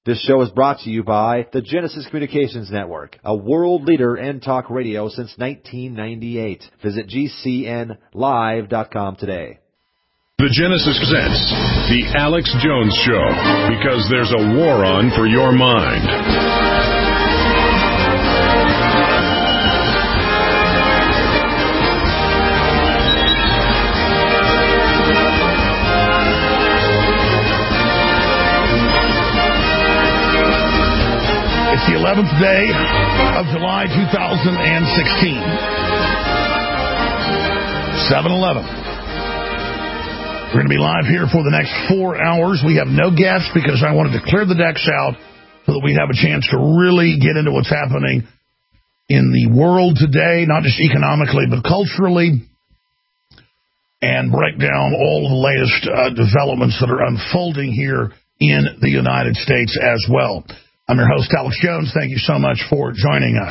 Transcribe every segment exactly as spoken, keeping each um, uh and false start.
This show is brought to you by the Genesis Communications Network, a world leader in talk radio since nineteen ninety-eight. Visit G C N live dot com today. The Genesis presents The Alex Jones Show, because there's a war on for your mind. It's the eleventh day of July two thousand sixteen. seven eleven. We're going to be live here for the next four hours. We have no guests because I wanted to clear the decks out so that we'd have a chance to really get into what's happening in the world today, not just economically, but culturally, and break down all of the latest uh, developments that are unfolding here in the United States as well. I'm your host, Alex Jones. Thank you so much for joining us.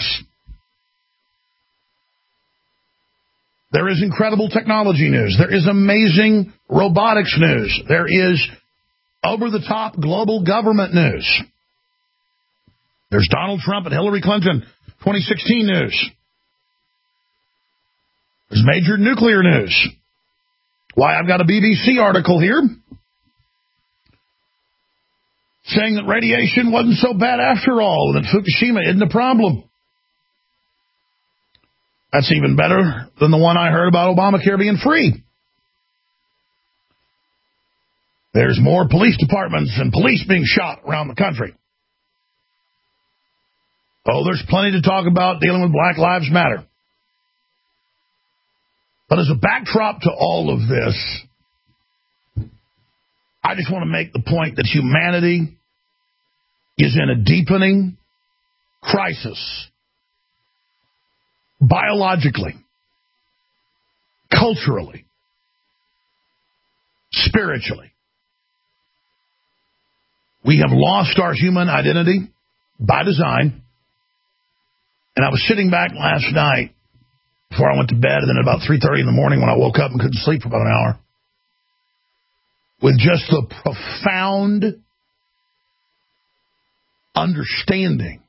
There is incredible technology news. There is amazing robotics news. There is over-the-top global government news. There's Donald Trump and Hillary Clinton twenty sixteen news. There's major nuclear news. Why, I've got a B B C article here saying that radiation wasn't so bad after all, that Fukushima isn't a problem. That's even better than the one I heard about Obamacare being free. There's more police departments and police being shot around the country. Oh, there's plenty to talk about dealing with Black Lives Matter. But as a backdrop to all of this, I just want to make the point that humanity is in a deepening crisis, biologically, culturally, spiritually. We have lost our human identity by design. And I was sitting back last night before I went to bed, and then at about three thirty in the morning when I woke up and couldn't sleep for about an hour, with just the profound understanding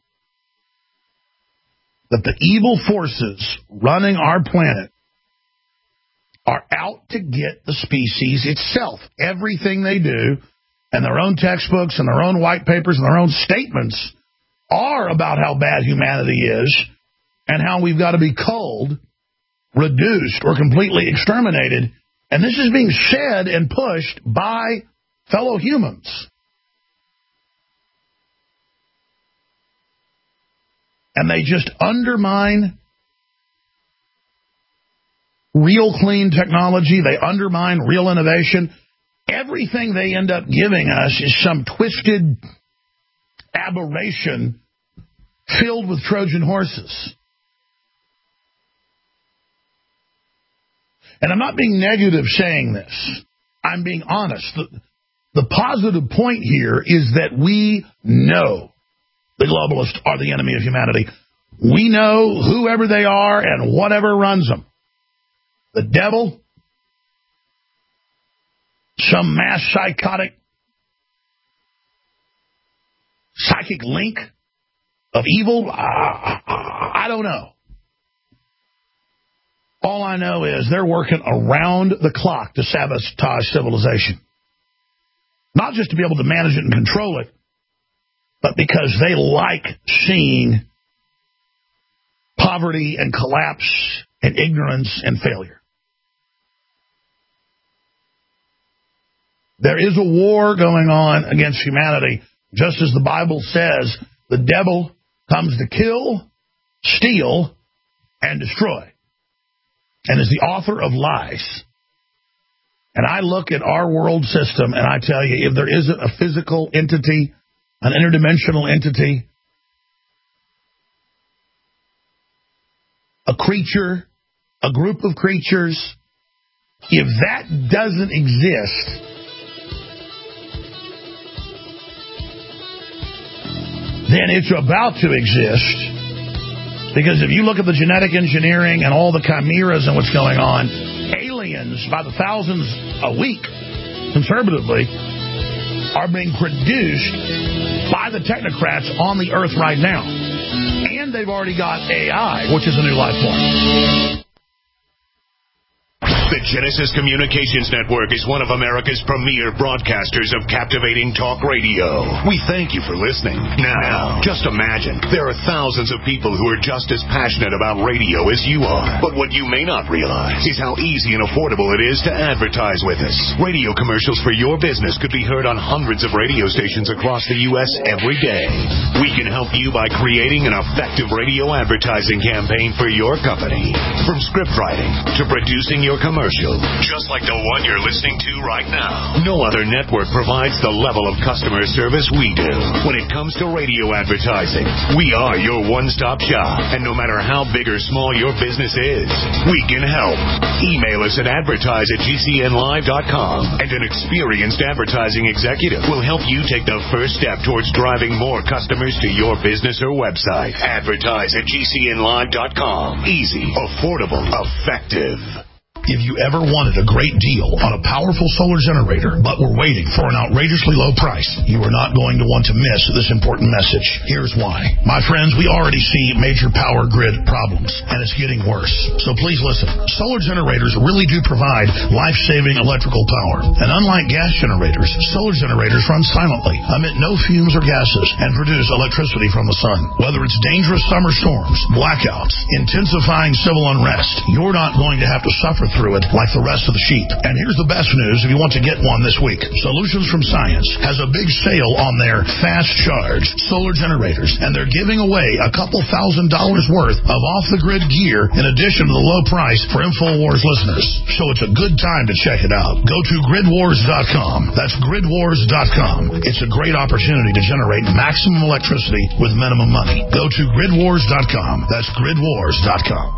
that the evil forces running our planet are out to get the species itself. Everything they do, and their own textbooks and their own white papers and their own statements are about how bad humanity is and how we've got to be culled, reduced, or completely exterminated. And this is being said and pushed by fellow humans. And they just undermine real clean technology. They undermine real innovation. Everything they end up giving us is some twisted aberration filled with Trojan horses. And I'm not being negative saying this. I'm being honest. The, the positive point here is that we know the globalists are the enemy of humanity. We know whoever they are and whatever runs them. The devil, some mass psychotic, psychic link of evil, I, I, I don't know. All I know is they're working around the clock to sabotage civilization. Not just to be able to manage it and control it, but because they like seeing poverty and collapse and ignorance and failure. There is a war going on against humanity, just as the Bible says the devil comes to kill, steal, and destroy, and is the author of lies. And I look at our world system, and I tell you, if there isn't a physical entity, an interdimensional entity, a creature, a group of creatures, if that doesn't exist, then it's about to exist. Because if you look at the genetic engineering and all the chimeras and what's going on, aliens by the thousands a week, conservatively, are being produced by the technocrats on the earth right now. And they've already got A I, which is a new life form. The Genesis Communications Network is one of America's premier broadcasters of captivating talk radio. We thank you for listening. Now, just imagine, there are thousands of people who are just as passionate about radio as you are. But what you may not realize is how easy and affordable it is to advertise with us. Radio commercials for your business could be heard on hundreds of radio stations across the U S every day. We can help you by creating an effective radio advertising campaign for your company. From script writing to producing your commercial. Commercial, just like the one you're listening to right now. No other network provides the level of customer service we do. When it comes to radio advertising, we are your one-stop shop. And no matter how big or small your business is, we can help. Email us at advertise at G C N live dot com, and an experienced advertising executive will help you take the first step towards driving more customers to your business or website. Advertise at G C N live dot com. Easy, affordable, effective. If you ever wanted a great deal on a powerful solar generator, but were waiting for an outrageously low price, you are not going to want to miss this important message. Here's why. My friends, we already see major power grid problems, and it's getting worse. So please listen. Solar generators really do provide life-saving electrical power. And unlike gas generators, solar generators run silently, emit no fumes or gases, and produce electricity from the sun. Whether it's dangerous summer storms, blackouts, intensifying civil unrest, you're not going to have to suffer through it like the rest of the sheep. And here's the best news if you want to get one this week. Solutions from Science has a big sale on their fast charge solar generators, and they're giving away a couple thousand dollars worth of off-the-grid gear in addition to the low price for InfoWars listeners. So it's a good time to check it out. Go to grid wars dot com. That's grid wars dot com. It's a great opportunity to generate maximum electricity with minimum money. Go to grid wars dot com. That's grid wars dot com.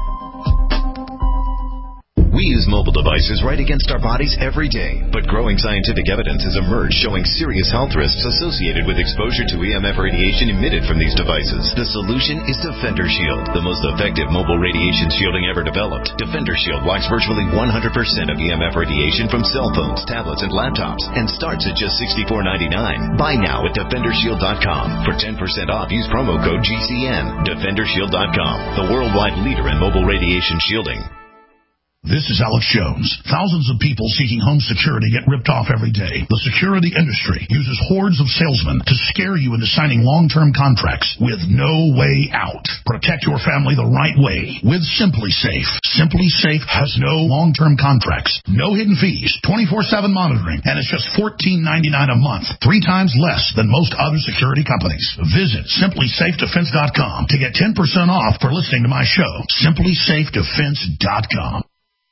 We use mobile devices right against our bodies every day, but growing scientific evidence has emerged showing serious health risks associated with exposure to E M F radiation emitted from these devices. The solution is Defender Shield, the most effective mobile radiation shielding ever developed. Defender Shield blocks virtually one hundred percent of E M F radiation from cell phones, tablets, and laptops, and starts at just sixty-four ninety-nine. Buy now at defender shield dot com. For ten percent off, use promo code G C N. defender shield dot com, the worldwide leader in mobile radiation shielding. This is Alex Jones. Thousands of people seeking home security get ripped off every day. The security industry uses hordes of salesmen to scare you into signing long-term contracts with no way out. Protect your family the right way with SimpliSafe. SimpliSafe has no long-term contracts, no hidden fees, twenty-four seven monitoring, and it's just fourteen ninety-nine a month, three times less than most other security companies. Visit simply safe defense dot com to get ten percent off for listening to my show. simply safe defense dot com.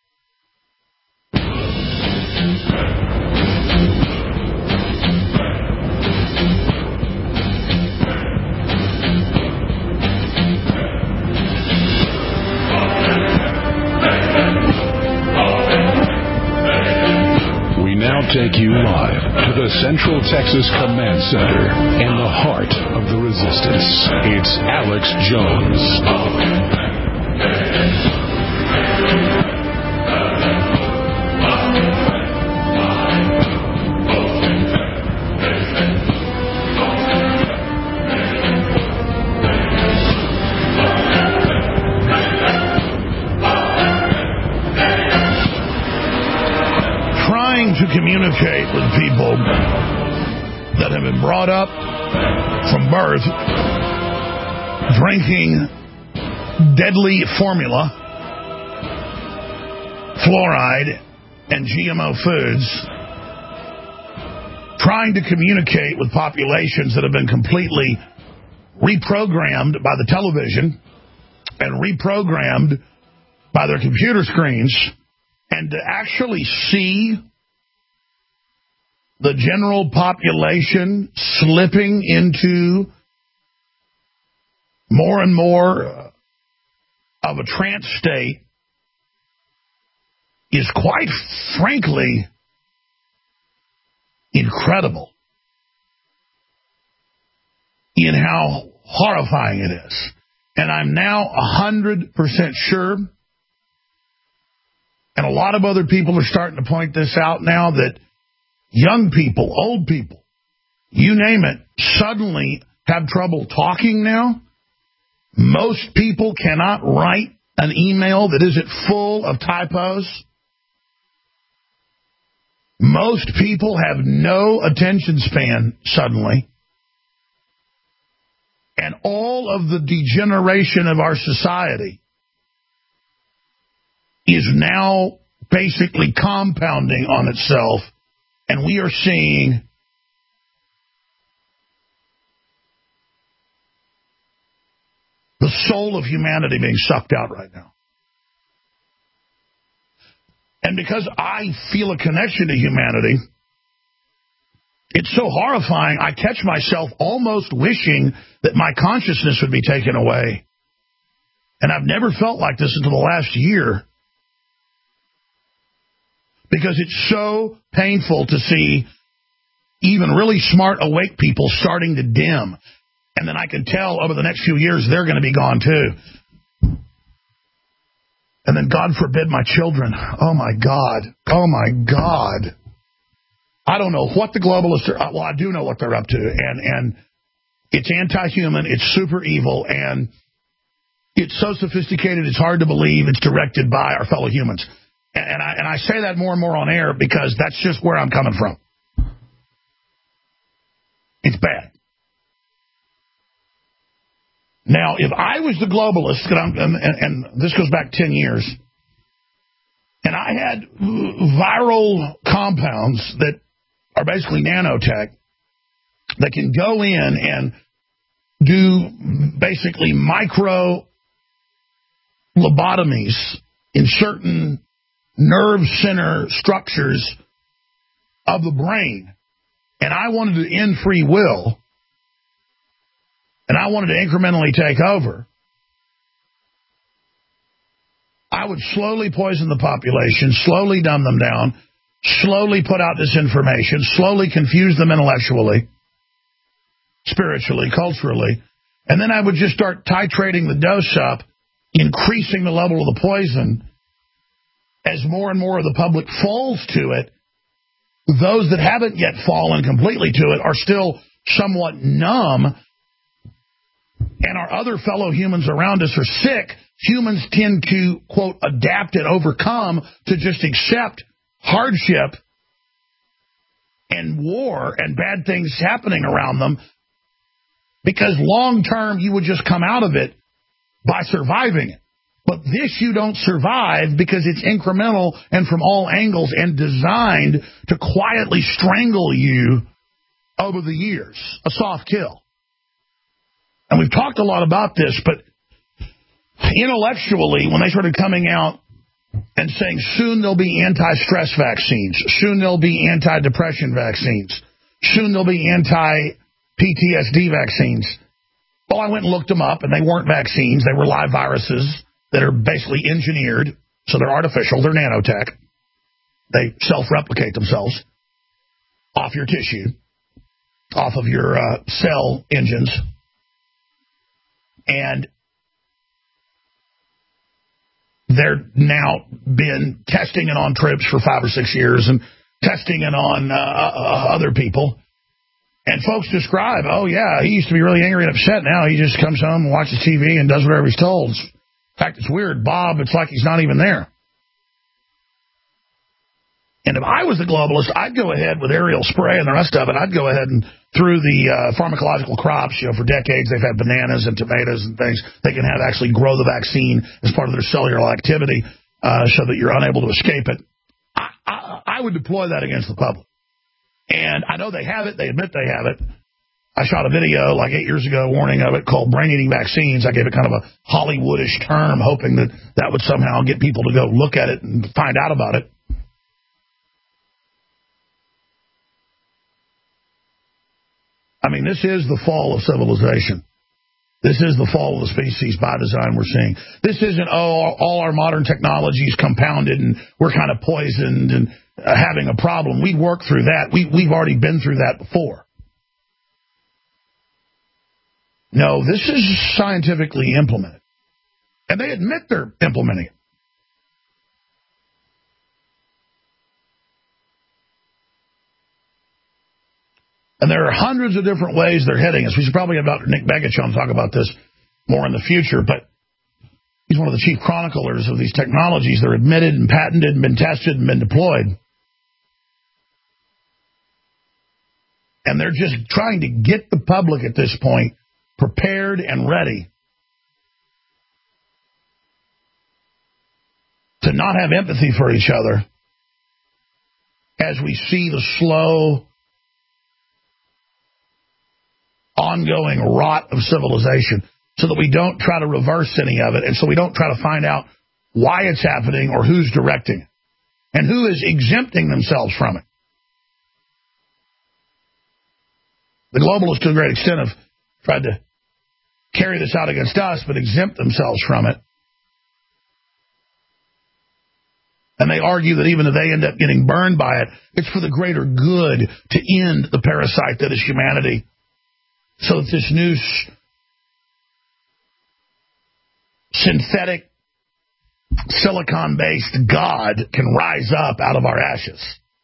We now take you live to the Central Texas Command Center in the heart of the resistance. It's Alex Jones. To communicate with people that have been brought up from birth drinking deadly formula, fluoride, and G M O foods, trying to communicate with populations that have been completely reprogrammed by the television and reprogrammed by their computer screens, and to actually see the general population slipping into more and more of a trance state is quite frankly incredible in how horrifying it is. And I'm now one hundred percent sure, and a lot of other people are starting to point this out now, that young people, old people, you name it, suddenly have trouble talking now. Most people cannot write an email that isn't full of typos. Most people have no attention span suddenly. And all of the degeneration of our society is now basically compounding on itself, and we are seeing the soul of humanity being sucked out right now. And because I feel a connection to humanity, it's so horrifying, I catch myself almost wishing that my consciousness would be taken away. And I've never felt like this until the last year. Because it's so painful to see even really smart, awake people starting to dim. And then I can tell over the next few years they're going to be gone too. And then God forbid my children. Oh my God. Oh my God. I don't know what the globalists are. Well, I do know what they're up to. And, and it's anti-human. It's super evil. And it's so sophisticated it's hard to believe it's directed by our fellow humans. And, and, I, and I say that more and more on air because that's just where I'm coming from. It's bad. Now, if I was the globalist, and, and, and this goes back ten years, and I had viral compounds that are basically nanotech that can go in and do basically micro lobotomies in certain nerve center structures of the brain, and I wanted to end free will, and I wanted to incrementally take over, I would slowly poison the population, slowly dumb them down, slowly put out disinformation, slowly confuse them intellectually, spiritually, culturally, and then I would just start titrating the dose up, increasing the level of the poison. As more and more of the public falls to it, those that haven't yet fallen completely to it are still somewhat numb, and our other fellow humans around us are sick. Humans tend to, quote, adapt and overcome to just accept hardship and war and bad things happening around them because long term you would just come out of it by surviving it. But this you don't survive because it's incremental and from all angles and designed to quietly strangle you over the years. A soft kill. And we've talked a lot about this, but intellectually, when they started coming out and saying soon there'll be anti-stress vaccines, soon there'll be anti-depression vaccines, soon there'll be anti-P T S D vaccines, well, I went and looked them up, and they weren't vaccines. They were live viruses that are basically engineered, so they're artificial, they're nanotech. They self-replicate themselves off your tissue, off of your uh, cell engines. And they're now been testing it on troops for five or six years and testing it on uh, uh, other people. And folks describe, oh, yeah, he used to be really angry and upset. Now he just comes home and watches T V and does whatever he's told. In fact, it's weird. Bob, it's like he's not even there. And if I was the globalist, I'd go ahead with aerial spray and the rest of it. I'd go ahead and through the uh, pharmacological crops, you know, for decades they've had bananas and tomatoes and things. They can have actually grow the vaccine as part of their cellular activity uh, so that you're unable to escape it. I, I, I would deploy that against the public. And I know they have it. They admit they have it. I shot a video like eight years ago warning of it called brain-eating vaccines. I gave it kind of a Hollywoodish term, hoping that that would somehow get people to go look at it and find out about it. I mean, this is the fall of civilization. This is the fall of the species by design we're seeing. This isn't, oh, all our modern technologies compounded and we're kind of poisoned and uh, having a problem. We'd work through that. We, we've already been through that before. No, this is scientifically implemented. And they admit they're implementing it. And there are hundreds of different ways they're hitting us. We should probably have Doctor Nick Begich on to talk about this more in the future, but he's one of the chief chroniclers of these technologies. They're admitted and patented and been tested and been deployed. And they're just trying to get the public at this point prepared and ready to not have empathy for each other as we see the slow, ongoing rot of civilization, so that we don't try to reverse any of it, and so we don't try to find out why it's happening or who's directing it and who is exempting themselves from it. The globalists, to a great extent, have tried to carry this out against us, but exempt themselves from it. And they argue that even if they end up getting burned by it, it's for the greater good to end the parasite that is humanity, so that this new synthetic silicon-based God can rise up out of our ashes.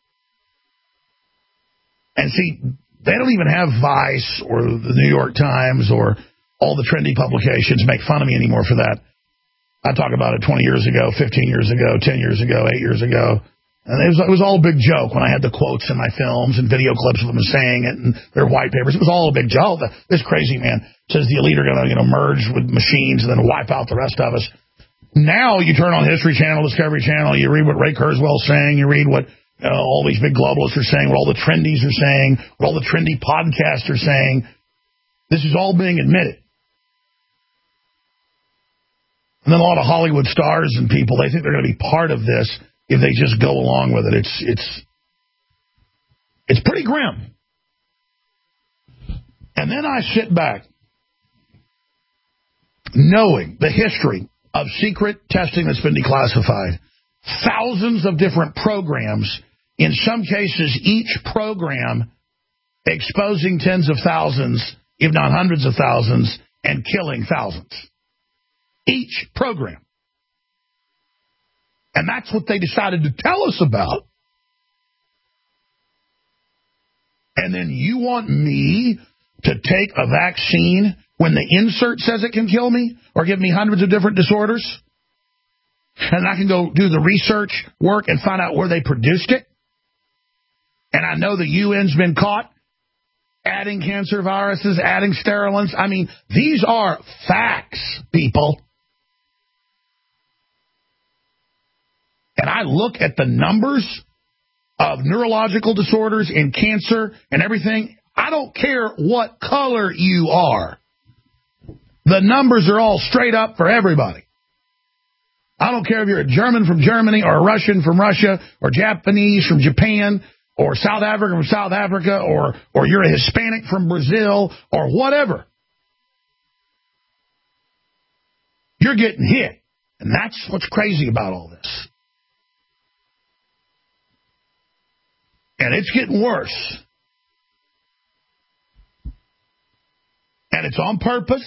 And see, they don't even have Vice or the New York Times or all the trendy publications make fun of me anymore for that. I talk about it twenty years ago, fifteen years ago, ten years ago, eight years ago. And it was, it was all a big joke when I had the quotes in my films and video clips of them saying it and their white papers. It was all a big joke. This crazy man says the elite are going to, you know, merge with machines and then wipe out the rest of us. Now you turn on History Channel, Discovery Channel, you read what Ray Kurzweil's saying, you read what uh, all these big globalists are saying, what all the trendies are saying, what all the trendy podcasts are saying. This is all being admitted. And then a lot of Hollywood stars and people, they think they're going to be part of this if they just go along with it. It's it's it's pretty grim. And then I sit back, knowing the history of secret testing that's been declassified, thousands of different programs, in some cases each program exposing tens of thousands, if not hundreds of thousands, and killing thousands. Each program. And that's what they decided to tell us about. And then you want me to take a vaccine when the insert says it can kill me or give me hundreds of different disorders? And I can go do the research work and find out where they produced it? And I know the U N's been caught adding cancer viruses, adding sterilants. I mean, these are facts, people. And I look at the numbers of neurological disorders and cancer and everything. I don't care what color you are. The numbers are all straight up for everybody. I don't care if you're a German from Germany or a Russian from Russia or Japanese from Japan or South Africa from South Africa or, or you're a Hispanic from Brazil or whatever. You're getting hit. And that's what's crazy about all this. And it's getting worse. And it's on purpose.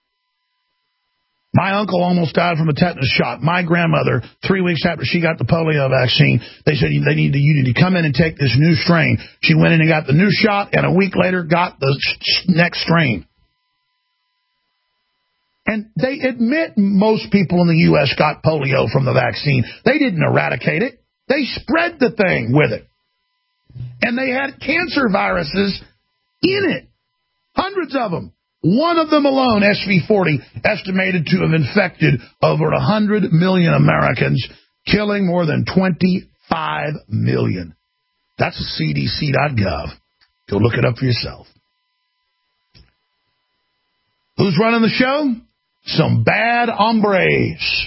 My uncle almost died from a tetanus shot. My grandmother, three weeks after she got the polio vaccine, they said they need to, you need to come in and take this new strain. She went in and got the new shot, and a week later got the next strain. And they admit most people in the U S got polio from the vaccine. They didn't eradicate it. They spread the thing with it. And they had cancer viruses in it. Hundreds of them. One of them alone, S V forty, estimated to have infected over one hundred million Americans, killing more than twenty-five million. That's C D C dot gov. Go look it up for yourself. Who's running the show? Some bad hombres.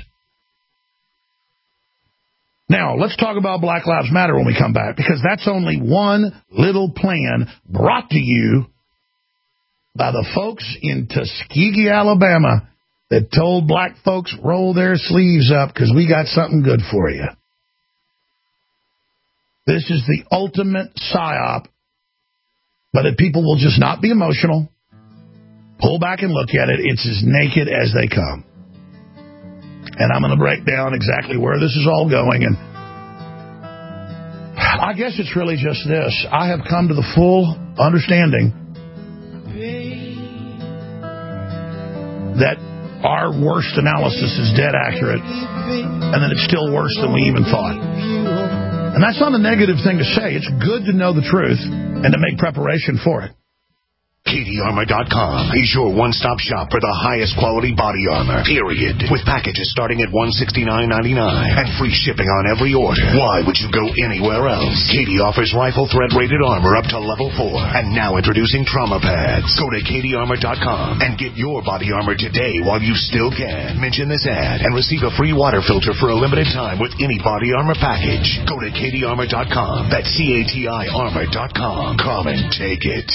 Now, let's talk about Black Lives Matter when we come back, because that's only one little plan brought to you by the folks in Tuskegee, Alabama, that told black folks roll their sleeves up because we got something good for you. This is the ultimate psyop, but if people will just not be emotional, pull back and look at it, it's as naked as they come. And I'm going to break down exactly where this is all going. And I guess it's really just this. I have come to the full understanding that our worst analysis is dead accurate, and that it's still worse than we even thought. And that's not a negative thing to say. It's good to know the truth and to make preparation for it. Katie Armor dot com is your one-stop shop for the highest quality body armor, period. With packages starting at one hundred sixty-nine ninety-nine and free shipping on every order. Why would you go anywhere else? Katie offers rifle thread-rated armor up to level four. And now introducing trauma pads. Go to Katie Armor dot com and get your body armor today while you still can. Mention this ad and receive a free water filter for a limited time with any body armor package. Go to Katie Armor dot com. That's C A T I Armor dot com. Come and take it.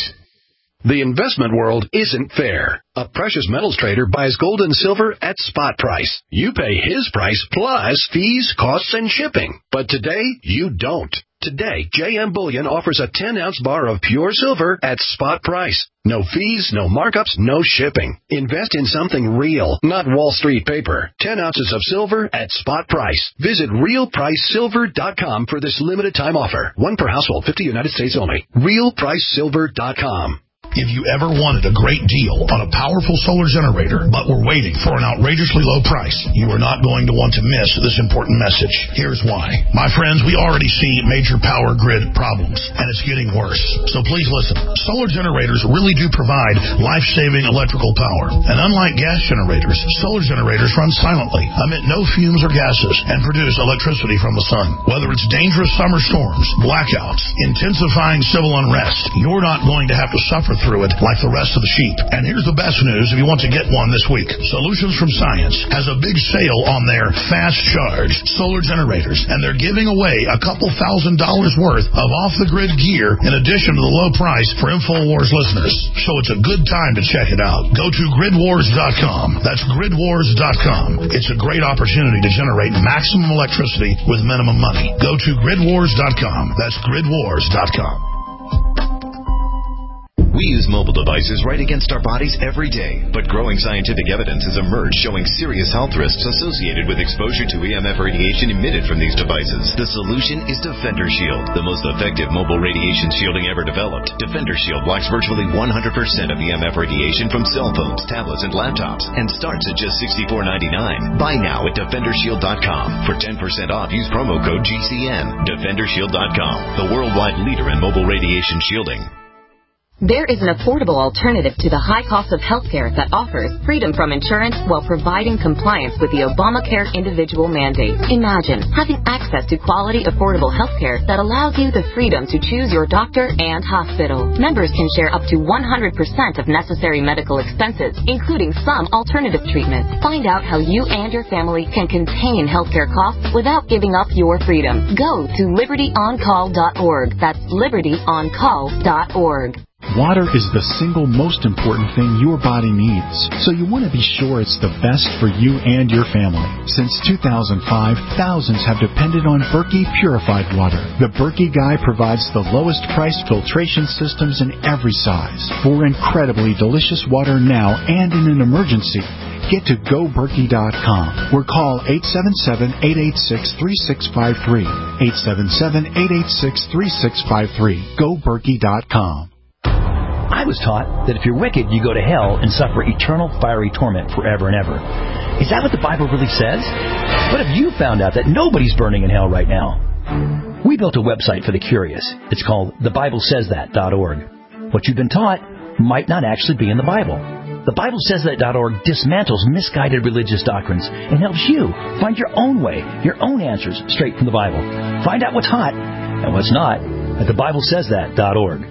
The investment world isn't fair. A precious metals trader buys gold and silver at spot price. You pay his price plus fees, costs, and shipping. But today, you don't. Today, J M Bullion offers a ten-ounce bar of pure silver at spot price. No fees, no markups, no shipping. Invest in something real, not Wall Street paper. ten ounces of silver at spot price. Visit real price silver dot com for this limited time offer. One per household, fifty United States only. real price silver dot com. If you ever wanted a great deal on a powerful solar generator, but were waiting for an outrageously low price, you are not going to want to miss this important message. Here's why. My friends, we already see major power grid problems, and it's getting worse. So please listen. Solar generators really do provide life-saving electrical power. And unlike gas generators, solar generators run silently, emit no fumes or gases, and produce electricity from the sun. Whether it's dangerous summer storms, blackouts, intensifying civil unrest, you're not going to have to suffer through it like the rest of the sheep. And here's the best news if you want to get one this week. Solutions from Science has a big sale on their fast charge solar generators, and they're giving away a couple thousand dollars worth of off-the-grid gear in addition to the low price for InfoWars listeners. So it's a good time to check it out. Go to grid wars dot com. That's grid wars dot com. It's a great opportunity to generate maximum electricity with minimum money. Go to grid wars dot com. That's grid wars dot com. We use mobile devices right against our bodies every day, but growing scientific evidence has emerged showing serious health risks associated with exposure to E M F radiation emitted from these devices. The solution is Defender Shield, the most effective mobile radiation shielding ever developed. Defender Shield blocks virtually one hundred percent of E M F radiation from cell phones, tablets, and laptops, and starts at just sixty-four ninety-nine. Buy now at defender shield dot com. For ten percent off, use promo code G C N. defender shield dot com, the worldwide leader in mobile radiation shielding. There is an affordable alternative to the high cost of healthcare that offers freedom from insurance while providing compliance with the Obamacare individual mandate. Imagine having access to quality, affordable healthcare that allows you the freedom to choose your doctor and hospital. Members can share up to one hundred percent of necessary medical expenses, including some alternative treatments. Find out how you and your family can contain healthcare costs without giving up your freedom. Go to liberty on call dot org. That's liberty on call dot org. Water is the single most important thing your body needs, so you want to be sure it's the best for you and your family. Since two thousand five, thousands have depended on Berkey purified water. The Berkey Guy provides the lowest price filtration systems in every size for incredibly delicious water now and in an emergency. Get to go berkey dot com or call eight seven seven, eight eight six, three six five three. eight seven seven, eight eight six, three six five three. go berkey dot com. I was taught that if you're wicked, you go to hell and suffer eternal fiery torment forever and ever. Is that what the Bible really says? What if you found out that nobody's burning in hell right now? We built a website for the curious. It's called the bible says that dot org. What you've been taught might not actually be in the Bible. The bible says that dot org dismantles misguided religious doctrines and helps you find your own way, your own answers straight from the Bible. Find out what's hot and what's not at the bible says that dot org.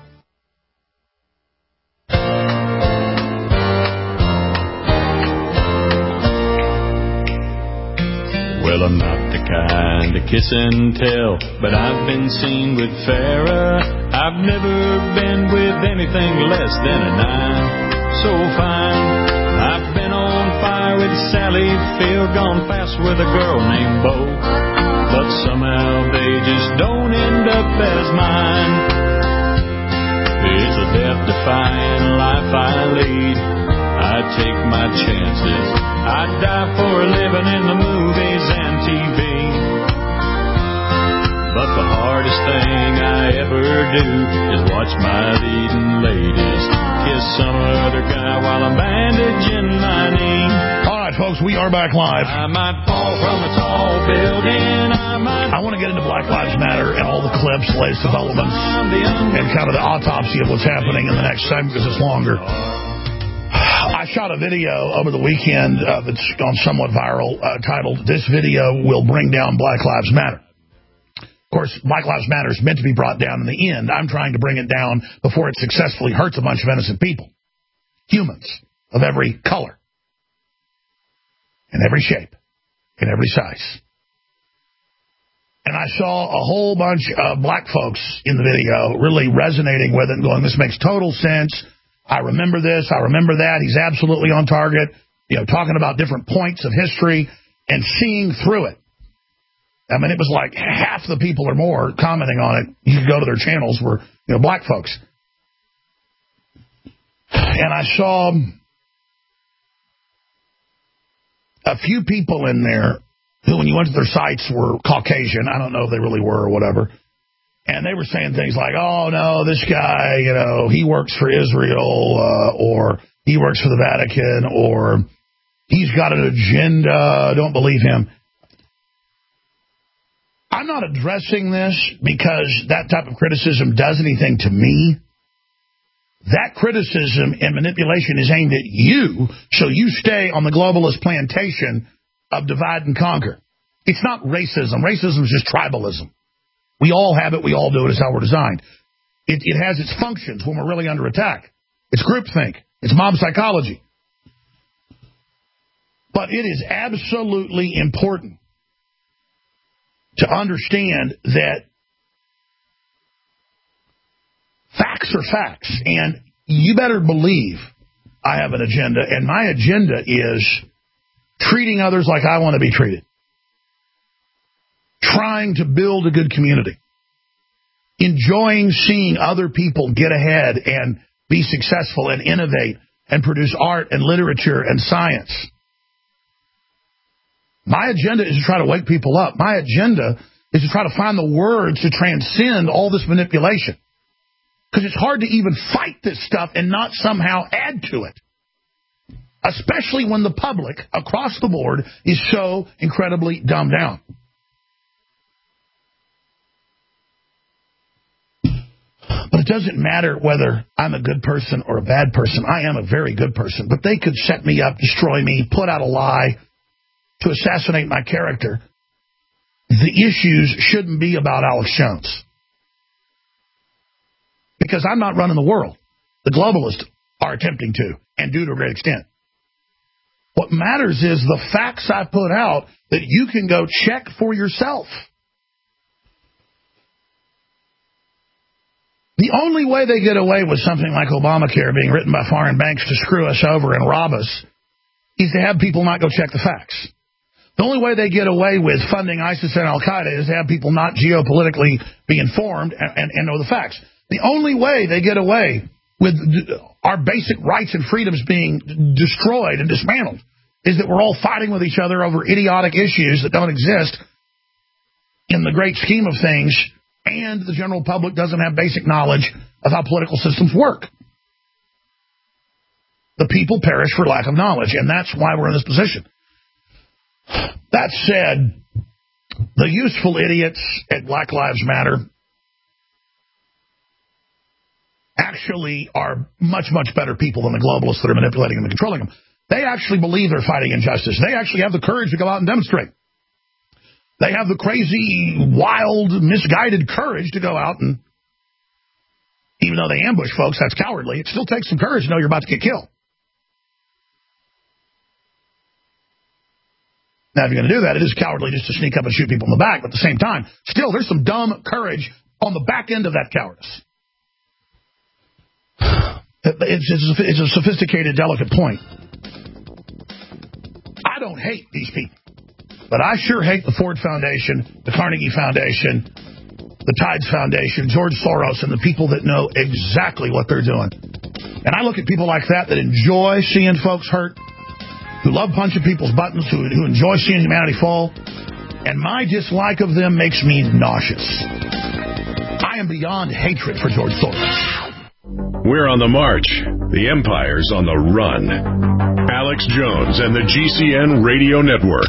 Well, I'm not the kind to kiss and tell, but I've been seen with Farrah. I've never been with anything less than a nine. So fine. I've been on fire with Sally Field, gone fast with a girl named Bo, but somehow they just don't end up as mine. It's a death-defying life I lead. I take my chances. I die for a living in the movies and T V. But the hardest thing ever do is watch my leading ladies kiss some other guy while I'm bandaging my knee. All right, folks, we are back live. I might fall from a tall building. I might. I want to get into Black Lives Matter and all the clips, latest developments, and kind of the autopsy of what's happening in the next segment because it's longer. I shot a video over the weekend uh, that's gone somewhat viral, uh, titled, "This Video Will Bring Down Black Lives Matter." Of course, Black Lives Matter is meant to be brought down in the end. I'm trying to bring it down before it successfully hurts a bunch of innocent people. Humans of every color, in every shape, in every size. And I saw a whole bunch of black folks in the video really resonating with it and going, this makes total sense. I remember this. I remember that. He's absolutely on target. You know, talking about different points of history and seeing through it. I mean, it was like half the people or more commenting on it. You could go to their channels were, you know, black folks. And I saw a few people in there who, when you went to their sites, were Caucasian. I don't know if they really were or whatever. And they were saying things like, oh, no, this guy, you know, he works for Israel, uh, or he works for the Vatican, or he's got an agenda. Don't believe him. I'm not addressing this because that type of criticism does anything to me. That criticism and manipulation is aimed at you, so you stay on the globalist plantation of divide and conquer. It's not racism. Racism is just tribalism. We all have it. We all do it. It's how we're designed. It, it has its functions when we're really under attack. It's groupthink. It's mob psychology. But it is absolutely important to understand that facts are facts. And you better believe I have an agenda. And my agenda is treating others like I want to be treated. Trying to build a good community. Enjoying seeing other people get ahead and be successful and innovate and produce art and literature and science. My agenda is to try to wake people up. My agenda is to try to find the words to transcend all this manipulation. Because it's hard to even fight this stuff and not somehow add to it. Especially when the public across the board is so incredibly dumbed down. But it doesn't matter whether I'm a good person or a bad person. I am a very good person. But they could set me up, destroy me, put out a lie to assassinate my character. The issues shouldn't be about Alex Jones. Because I'm not running the world. The globalists are attempting to, and do to a great extent. What matters is the facts I put out that you can go check for yourself. The only way they get away with something like Obamacare being written by foreign banks to screw us over and rob us is to have people not go check the facts. The only way they get away with funding ISIS and Al-Qaeda is to have people not geopolitically be informed and, and, and know the facts. The only way they get away with our basic rights and freedoms being destroyed and dismantled is that we're all fighting with each other over idiotic issues that don't exist in the great scheme of things, and the general public doesn't have basic knowledge of how political systems work. The people perish for lack of knowledge, and that's why we're in this position. That said, the useful idiots at Black Lives Matter actually are much, much better people than the globalists that are manipulating them and controlling them. They actually believe they're fighting injustice. They actually have the courage to go out and demonstrate. They have the crazy, wild, misguided courage to go out and, even though they ambush folks, that's cowardly. It still takes some courage to know you're about to get killed. Now, if you're going to do that, it is cowardly just to sneak up and shoot people in the back. But at the same time, still, there's some dumb courage on the back end of that cowardice. It's, it's, it's a sophisticated, delicate point. I don't hate these people. But I sure hate the Ford Foundation, the Carnegie Foundation, the Tides Foundation, George Soros, and the people that know exactly what they're doing. And I look at people like that that enjoy seeing folks hurt, who love punching people's buttons, who, who enjoy seeing humanity fall. And my dislike of them makes me nauseous. I I am beyond hatred for George Soros. We're on the march. The empire's on the run. Alex Jones and the G C N Radio Network.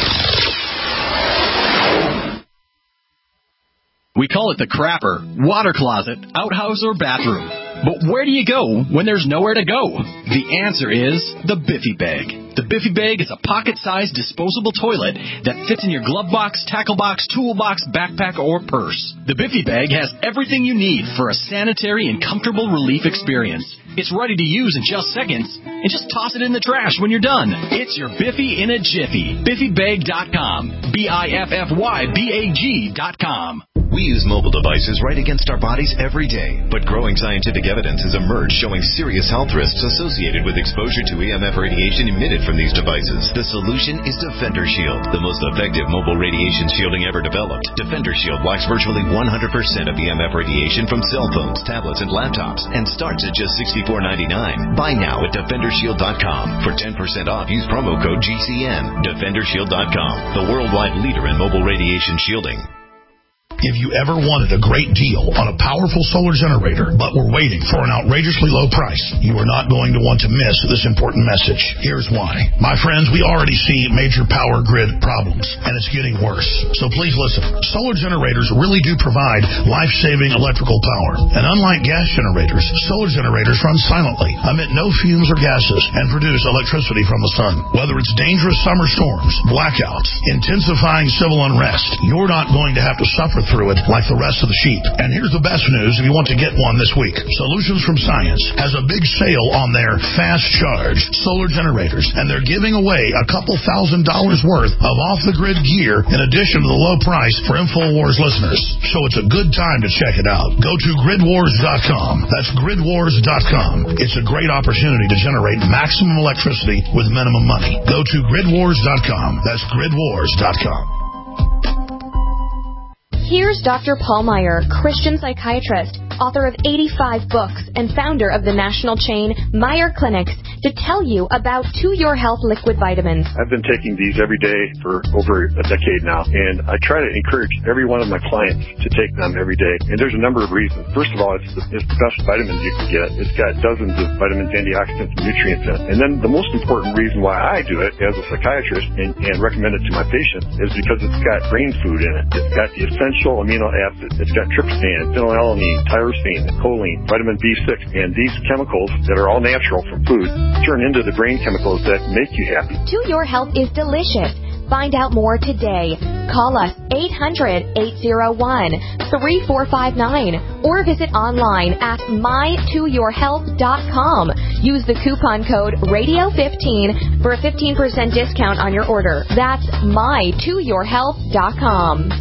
We call it the crapper, water closet, outhouse, or bathroom. But where do you go when there's nowhere to go? The answer is the Biffy Bag. The Biffy Bag is a pocket-sized disposable toilet that fits in your glove box, tackle box, toolbox, backpack, or purse. The Biffy Bag has everything you need for a sanitary and comfortable relief experience. It's ready to use in just seconds, and just toss it in the trash when you're done. It's your Biffy in a jiffy. Biffy Bag dot com. B I F F Y B A G dot com. We use mobile devices right against our bodies every day, but growing scientific evidence has emerged showing serious health risks associated with exposure to E M F radiation emitted from these devices. The solution is Defender Shield, the most effective mobile radiation shielding ever developed. Defender Shield blocks virtually one hundred percent of E M F radiation from cell phones, tablets, and laptops, and starts at just sixty-four ninety-nine. Buy now at Defender Shield dot com. For ten percent off, use promo code G C N. Defender Shield dot com, the worldwide leader in mobile radiation shielding. If you ever wanted a great deal on a powerful solar generator, but were waiting for an outrageously low price, you are not going to want to miss this important message. Here's why. My friends, we already see major power grid problems, and it's getting worse. So please listen. Solar generators really do provide life-saving electrical power. And unlike gas generators, solar generators run silently, emit no fumes or gases, and produce electricity from the sun. Whether it's dangerous summer storms, blackouts, intensifying civil unrest, you're not going to have to suffer through it like the rest of the sheep. And here's the best news if you want to get one this week. Solutions from Science has a big sale on their fast charge solar generators, and they're giving away a couple thousand dollars worth of off-the-grid gear in addition to the low price for InfoWars listeners. So it's a good time to check it out. Go to grid wars dot com. That's grid wars dot com. It's a great opportunity to generate maximum electricity with minimum money. Go to grid wars dot com. That's grid wars dot com. Here's Doctor Paul Meyer, Christian psychiatrist, author of eighty-five books, and founder of the national chain Meyer Clinics, to tell you about To Your Health liquid vitamins. I've been taking these every day for over a decade now, and I try to encourage every one of my clients to take them every day. And there's a number of reasons. First of all, it's the, it's the best vitamins you can get. It's got dozens of vitamins, antioxidants, and nutrients in it. And then the most important reason why I do it as a psychiatrist and, and recommend it to my patients is because it's got brain food in it. It's got the essential amino acids. It's got tryptophan, phenylalanine, tyrosine, choline, vitamin B six, and these chemicals that are all natural from food turn into the brain chemicals that make you happy. To Your Health is delicious. Find out more today. Call us eight hundred, eight oh one, three four five nine or visit online at my to your health dot com. Use the coupon code radio fifteen for a fifteen percent discount on your order. That's my to your health dot com.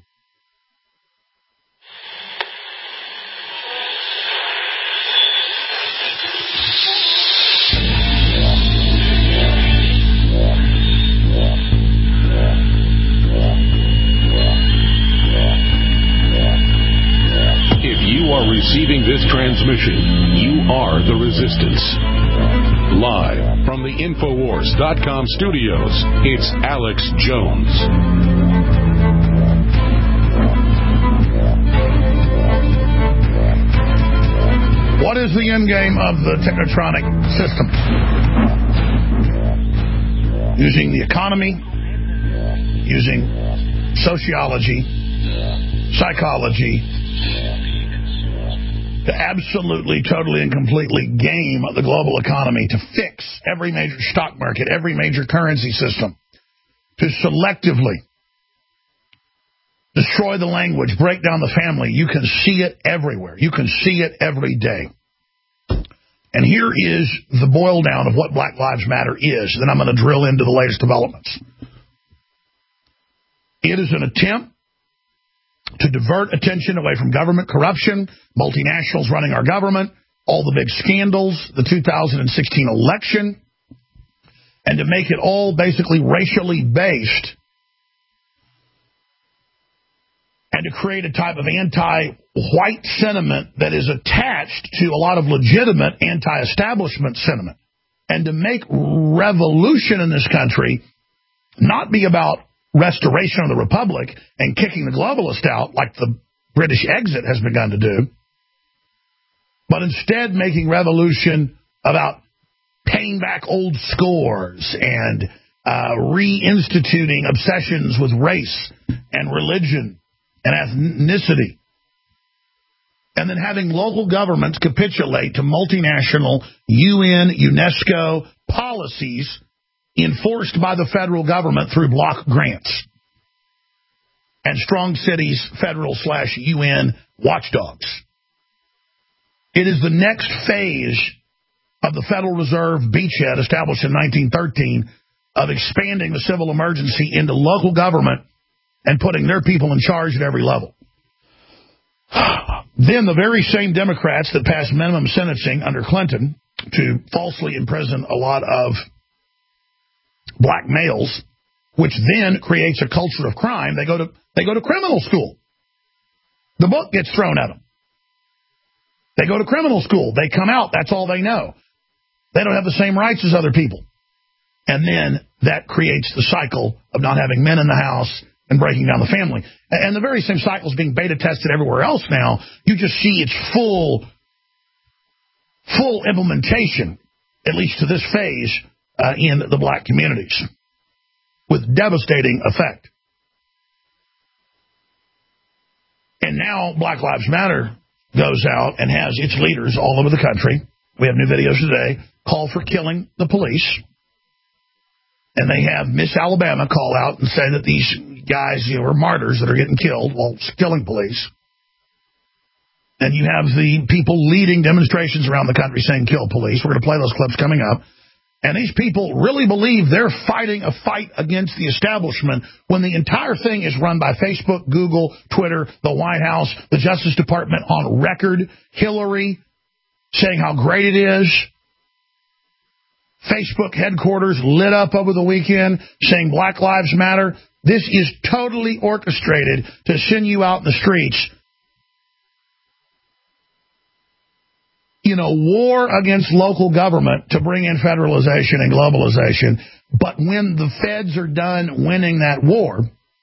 Receiving this transmission, you are the resistance. Live from the Infowars dot com studios, it's Alex Jones. What is the end game of the technotronic system? Using the economy, using sociology, psychology, to absolutely, totally, and completely game the global economy, to fix every major stock market, every major currency system, to selectively destroy the language, break down the family. You can see it everywhere. You can see it every day. And here is the boil down of what Black Lives Matter is. Then I'm going to drill into the latest developments. It is an attempt to divert attention away from government corruption, multinationals running our government, all the big scandals, the two thousand sixteen election, and to make it all basically racially based, and to create a type of anti-white sentiment that is attached to a lot of legitimate anti-establishment sentiment, and to make revolution in this country not be about restoration of the republic and kicking the globalists out like the British exit has begun to do, but instead making revolution about paying back old scores and uh, reinstituting obsessions with race and religion and ethnicity, and then having local governments capitulate to multinational U N, UNESCO policies enforced by the federal government through block grants and strong cities, federal slash U N watchdogs. It is the next phase of the Federal Reserve beachhead established in nineteen thirteen of expanding the civil emergency into local government and putting their people in charge at every level. Then the very same Democrats that passed minimum sentencing under Clinton to falsely imprison a lot of black males, which then creates a culture of crime, they go to they go to criminal school. The book gets thrown at them. They go to criminal school. They come out. That's all they know. They don't have the same rights as other people. And then that creates the cycle of not having men in the house and breaking down the family. And the very same cycle is being beta tested everywhere else now. You just see its full, full implementation, at least to this phase, uh, in the black communities, with devastating effect. And now Black Lives Matter goes out and has its leaders all over the country. We have new videos today, call for killing the police. And they have Miss Alabama call out and say that these guys, you know, are martyrs that are getting killed while killing police. And you have the people leading demonstrations around the country saying kill police. We're going to play those clips coming up. And these people really believe they're fighting a fight against the establishment when the entire thing is run by Facebook, Google, Twitter, the White House, the Justice Department on record, Hillary saying how great it is. Facebook headquarters lit up over the weekend saying Black Lives Matter. This is totally orchestrated to send you out in the streets. You know, war against local government to bring in federalization and globalization. But when the feds are done winning that war,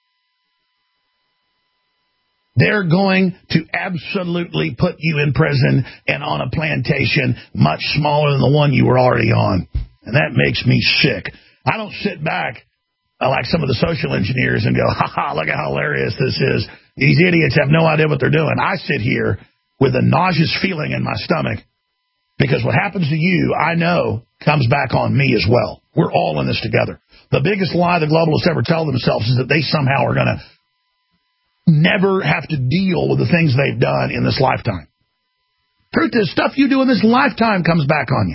they're going to absolutely put you in prison and on a plantation much smaller than the one you were already on. And that makes me sick. I don't sit back uh, like some of the social engineers and go, ha ha, look how hilarious this is. These idiots have no idea what they're doing. I sit here with a nauseous feeling in my stomach because what happens to you, I know, comes back on me as well. We're all in this together. The biggest lie the globalists ever tell themselves is that they somehow are going to never have to deal with the things they've done in this lifetime. Truth is, stuff you do in this lifetime comes back on you.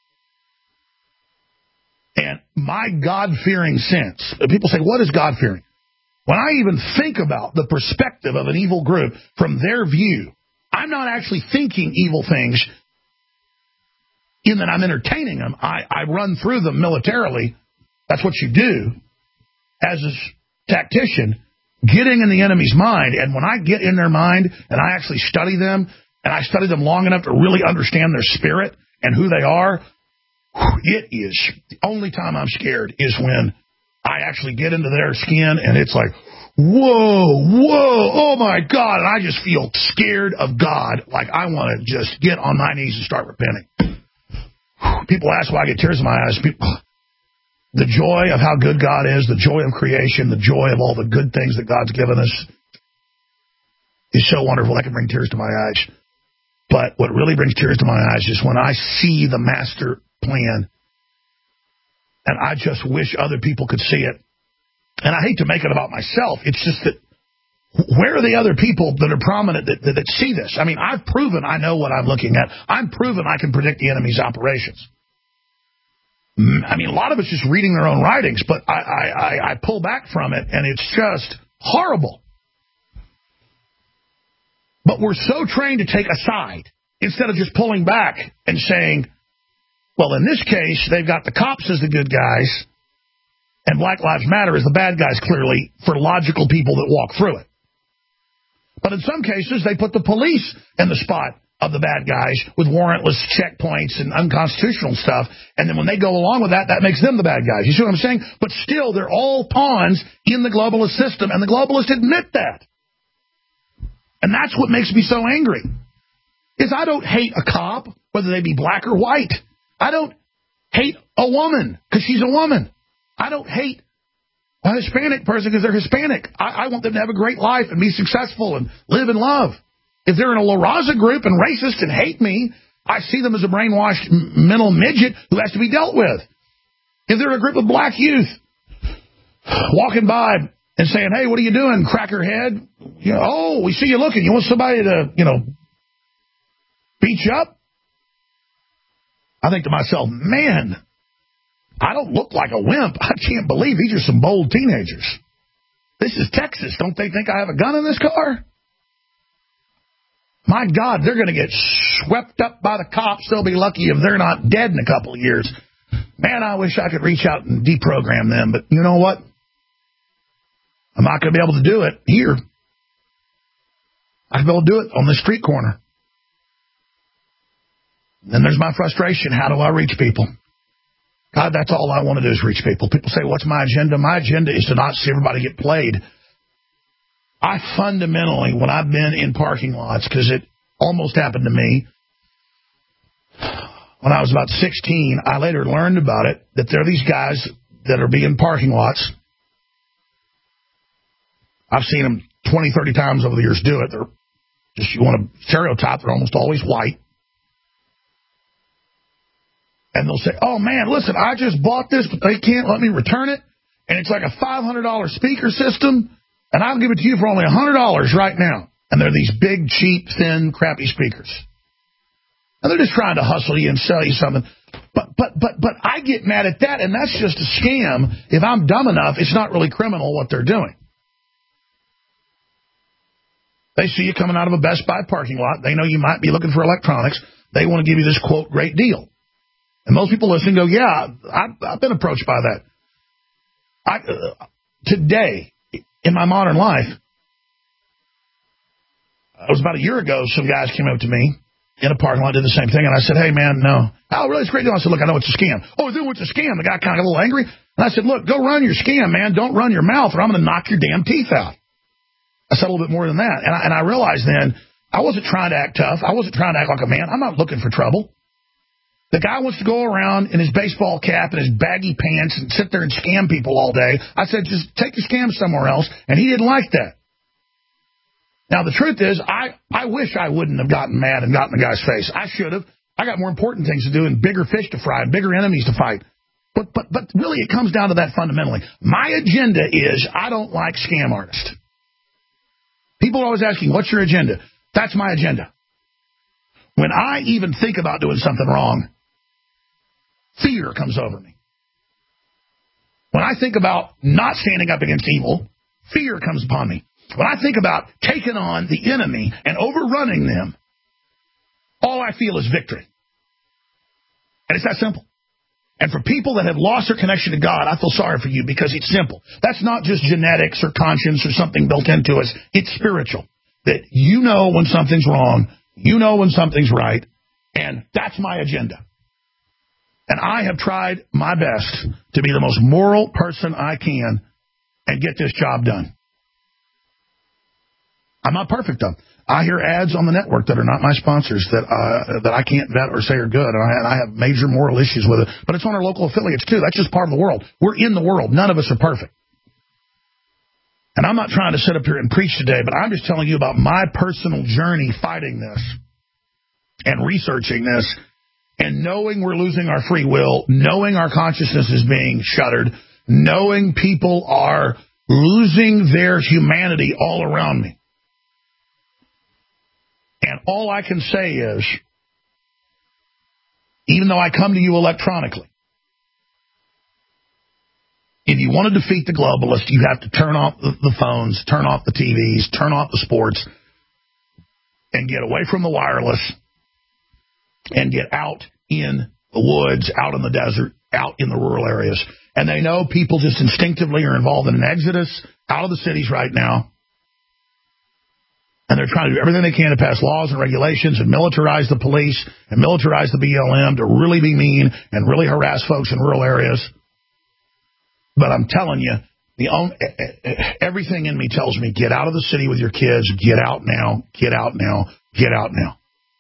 And my God-fearing sense, people say, what is God-fearing? When I even think about the perspective of an evil group from their view, I'm not actually thinking evil things in that I'm entertaining them. I, I run through them militarily. That's what you do as a tactician, getting in the enemy's mind. And when I get in their mind and I actually study them, and I study them long enough to really understand their spirit and who they are, it is the only time I'm scared is when I actually get into their skin and it's like, whoa, whoa, oh my God. And I just feel scared of God. Like I want to just get on my knees and start repenting. People ask why I get tears in my eyes. People, the joy of how good God is, the joy of creation, the joy of all the good things that God's given us is so wonderful. I can bring tears to my eyes. But what really brings tears to my eyes is when I see the master plan, and I just wish other people could see it. And I hate to make it about myself. It's just that where are the other people that are prominent that, that, that see this? I mean, I've proven I know what I'm looking at. I'm proven I can predict the enemy's operations. I mean, a lot of it's just reading their own writings, but I, I, I, I pull back from it, and it's just horrible. But we're so trained to take a side instead of just pulling back and saying, well, in this case, they've got the cops as the good guys, and Black Lives Matter as the bad guys, clearly, for logical people that walk through it. But in some cases, they put the police in the spot of the bad guys with warrantless checkpoints and unconstitutional stuff, and then when they go along with that, that makes them the bad guys. You see what I'm saying? But still, they're all pawns in the globalist system, and the globalists admit that. And that's what makes me so angry, is I don't hate a cop, whether they be black or white. I don't hate a woman because she's a woman. I don't hate a Hispanic person because they're Hispanic. I, I want them to have a great life and be successful and live in love. If they're in a La Raza group and racist and hate me, I see them as a brainwashed mental midget who has to be dealt with. If they're a group of black youth walking by and saying, hey, what are you doing, crackerhead? You know, oh, we see you looking. You want somebody to, you know, beat you up? I think to myself, man, I don't look like a wimp. I can't believe these are some bold teenagers. This is Texas. Don't they think I have a gun in this car? My God, they're going to get swept up by the cops. They'll be lucky if they're not dead in a couple of years. Man, I wish I could reach out and deprogram them. But you know what? I'm not going to be able to do it here. I can be able to do it on the street corner. Then there's my frustration. How do I reach people? God, that's all I want to do is reach people. People say, what's my agenda? My agenda is to not see everybody get played. I fundamentally, when I've been in parking lots, because it almost happened to me, when I was about sixteen, I later learned about it, that there are these guys that are being parking lots. I've seen them twenty, thirty times over the years do it. They're just, you want to stereotype, they're almost always white. And they'll say, oh, man, listen, I just bought this, but they can't let me return it. And it's like a five hundred dollars speaker system, and I'll give it to you for only one hundred dollars right now. And they're these big, cheap, thin, crappy speakers. And they're just trying to hustle you and sell you something. But but but but I get mad at that, and that's just a scam. If I'm dumb enough, it's not really criminal what they're doing. They see you coming out of a Best Buy parking lot. They know you might be looking for electronics. They want to give you this, quote, great deal. And most people listening go, yeah, I've, I've been approached by that. I, uh, today, in my modern life, it was about a year ago, some guys came up to me in a parking lot, did the same thing, and I said, hey, man, no. Oh, really? It's a great deal. I said, look, I know it's a scam. Oh, then what's a scam? The guy kind of got a little angry. And I said, look, go run your scam, man. Don't run your mouth, or I'm going to knock your damn teeth out. I said a little bit more than that. And I, and I realized then I wasn't trying to act tough. I wasn't trying to act like a man. I'm not looking for trouble. The guy wants to go around in his baseball cap and his baggy pants and sit there and scam people all day. I said, just take your scam somewhere else. And he didn't like that. Now, the truth is, I, I wish I wouldn't have gotten mad and gotten the guy's face. I should have. I got more important things to do and bigger fish to fry and bigger enemies to fight. But, but, but really, it comes down to that fundamentally. My agenda is I don't like scam artists. People are always asking, what's your agenda? That's my agenda. When I even think about doing something wrong, fear comes over me. When I think about not standing up against evil, fear comes upon me. When I think about taking on the enemy and overrunning them, all I feel is victory. And it's that simple. And for people that have lost their connection to God, I feel sorry for you because it's simple. That's not just genetics or conscience or something built into us. It's spiritual. That you know when something's wrong, you know when something's right, and that's my agenda. And I have tried my best to be the most moral person I can and get this job done. I'm not perfect, though. I hear ads on the network that are not my sponsors that uh, that I can't vet or say are good, and I, and I have major moral issues with it. But it's on our local affiliates, too. That's just part of the world. We're in the world. None of us are perfect. And I'm not trying to sit up here and preach today, but I'm just telling you about my personal journey fighting this and researching this and knowing we're losing our free will, knowing our consciousness is being shuttered, knowing people are losing their humanity all around me. And all I can say is, even though I come to you electronically, if you want to defeat the globalists, you have to turn off the, the phones, turn off the T Vs, turn off the sports, and get away from the wireless, and get out in the woods, out in the desert, out in the rural areas. And they know people just instinctively are involved in an exodus out of the cities right now. And they're trying to do everything they can to pass laws and regulations and militarize the police and militarize the B L M to really be mean and really harass folks in rural areas. But I'm telling you, The own, everything in me tells me, get out of the city with your kids. Get out now. Get out now. Get out now.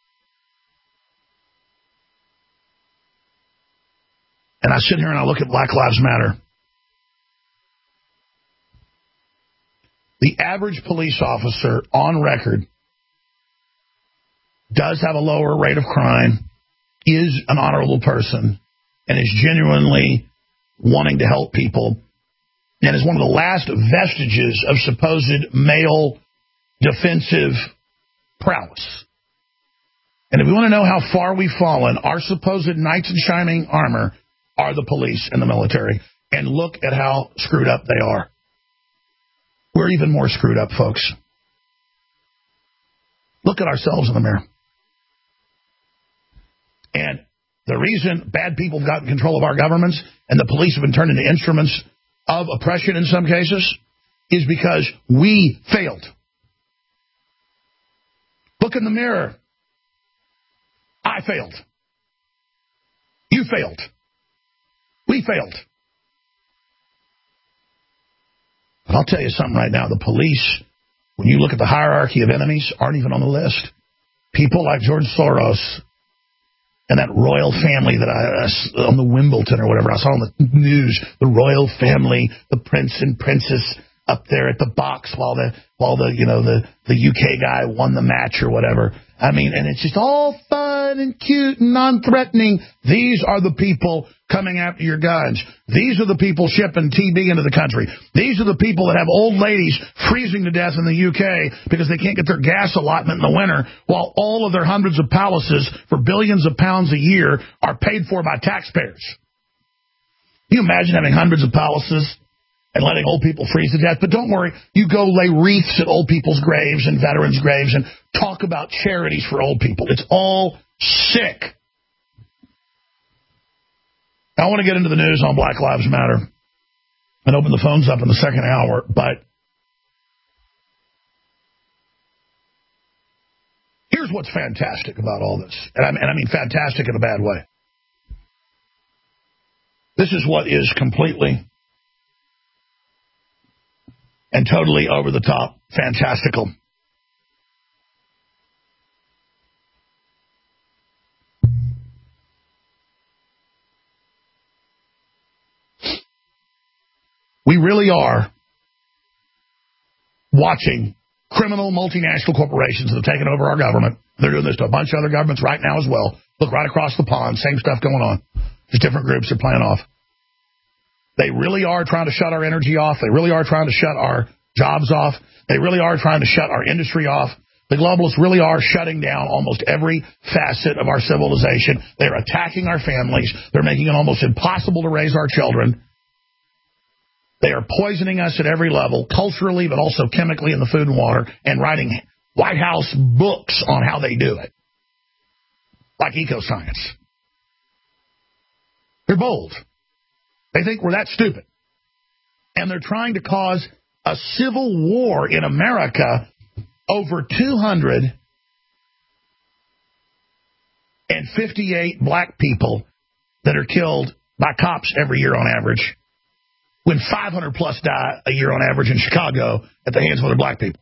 And I sit here and I look at Black Lives Matter. The average police officer on record does have a lower rate of crime, is an honorable person, and is genuinely wanting to help people, and is one of the last vestiges of supposed male defensive prowess. And if we want to know how far we've fallen, our supposed knights in shining armor are the police and the military. And look at how screwed up they are. We're even more screwed up, folks. Look at ourselves in the mirror. And the reason bad people have gotten control of our governments and the police have been turned into instruments of oppression in some cases is because we failed. Look in the mirror. I failed. You failed. We failed. But I'll tell you something right now. The police, when you look at the hierarchy of enemies, aren't even on the list. People like George Soros and that royal family that I, uh, on the Wimbledon or whatever, I saw on the news, the royal family, the prince and princess up there at the box while the, while the, you know, the, the U K guy won the match or whatever. I mean, and it's just all fun and cute and non-threatening. These are the people coming after your guns. These are the people shipping T B into the country. These are the people that have old ladies freezing to death in the U K because they can't get their gas allotment in the winter, while all of their hundreds of palaces for billions of pounds a year are paid for by taxpayers. Can you imagine having hundreds of palaces and letting old people freeze to death? But don't worry, you go lay wreaths at old people's graves and veterans' graves and talk about charities for old people. It's all sick. I want to get into the news on Black Lives Matter and open the phones up in the second hour, but here's what's fantastic about all this, and I, and I mean fantastic in a bad way. This is what is completely and totally over the top fantastical. We really are watching criminal multinational corporations that have taken over our government. They're doing this to a bunch of other governments right now as well. Look right across the pond, same stuff going on. Just different groups are playing off. They really are trying to shut our energy off. They really are trying to shut our jobs off. They really are trying to shut our industry off. The globalists really are shutting down almost every facet of our civilization. They're attacking our families. They're making it almost impossible to raise our children. They are poisoning us at every level, culturally, but also chemically in the food and water, and writing White House books on how they do it, like eco-science. They're bold. They think we're that stupid. And they're trying to cause a civil war in America over two hundred fifty-eight black people that are killed by cops every year on average, when five hundred plus die a year on average in Chicago at the hands of other black people.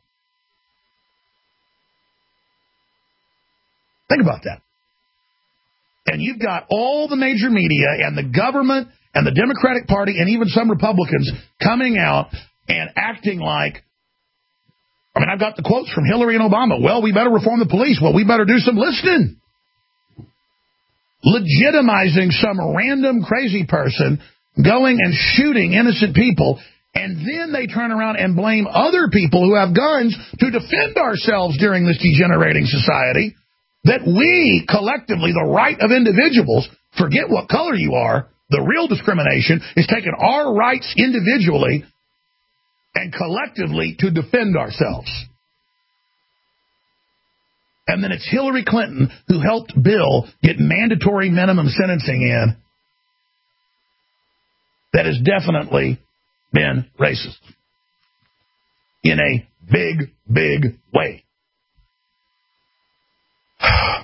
Think about that. And you've got all the major media and the government and the Democratic Party and even some Republicans coming out and acting like, I mean, I've got the quotes from Hillary and Obama. Well, we better reform the police. Well, we better do some listening. Legitimizing some random crazy person going and shooting innocent people, and then they turn around and blame other people who have guns to defend ourselves during this degenerating society, that we, collectively, the right of individuals, forget what color you are, the real discrimination is taking our rights individually and collectively to defend ourselves. And then it's Hillary Clinton who helped Bill get mandatory minimum sentencing in that has definitely been racist in a big, big way. I'm